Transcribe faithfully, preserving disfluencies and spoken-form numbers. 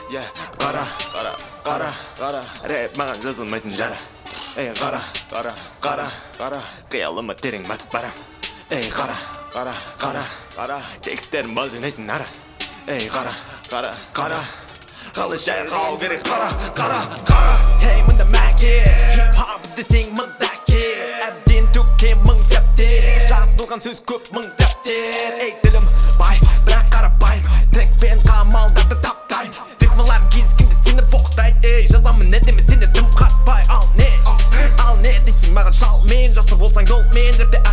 yeah. Қара, қара, қара, қара, рэп маған жазылмайтын жара. Эй, қара, қара, қара, қара, қиялыма терең батып барам. Эй, қара, қара, қара, қара, текстерім балжынайтын ара. Эй, қара, қара, қара, қалай шайқау керек қара, қара, қара. Hey, мында мәке, хип-хоп іздесең мыңдаке, әбден төккен мың дәптер, жазылған сөз көп мың дәптер. Эй, тілім бай, бірақ қарапайым, трекпен қамалдарды таптайм, рифмаларым кезгенде сені боқтайды. Эй, жазамын әдемі сені дым қатпай. Ал не, ал не дейсің маған шал, мен жастар болсаң дол, мен рэпте